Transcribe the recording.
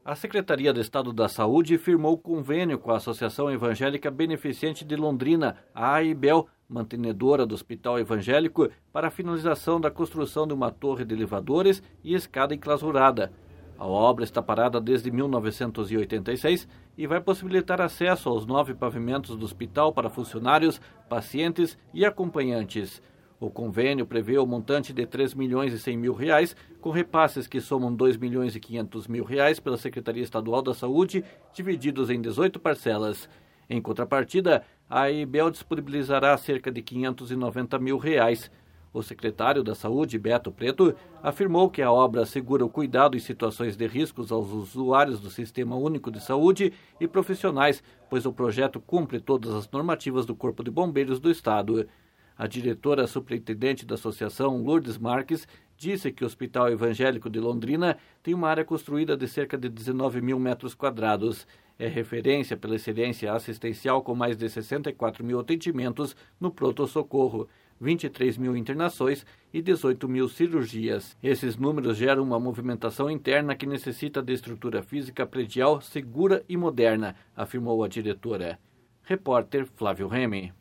A Secretaria de Estado da Saúde firmou convênio com a Associação Evangélica Beneficente de Londrina, a AIBEL, mantenedora do Hospital Evangélico, para a finalização da construção de uma torre de elevadores e escada enclausurada. A obra está parada desde 1986 e vai possibilitar acesso aos 9 pavimentos do hospital para funcionários, pacientes e acompanhantes. O convênio prevê o montante de R$ 3.100.000, com repasses que somam R$ 2.500.000 pela Secretaria Estadual da Saúde, divididos em 18 parcelas. Em contrapartida, a AIBEL disponibilizará cerca de R$ 590.000. O secretário da Saúde, Beto Preto, afirmou que a obra assegura o cuidado em situações de riscos aos usuários do Sistema Único de Saúde e profissionais, pois o projeto cumpre todas as normativas do Corpo de Bombeiros do Estado. A diretora superintendente da associação, Lourdes Marques, disse que o Hospital Evangélico de Londrina tem uma área construída de cerca de 19.000 metros quadrados. É referência pela excelência assistencial com mais de 64.000 atendimentos no pronto-socorro, 23.000 internações e 18.000 cirurgias. Esses números geram uma movimentação interna que necessita de estrutura física predial segura e moderna, afirmou a diretora. Repórter Flávio Remy.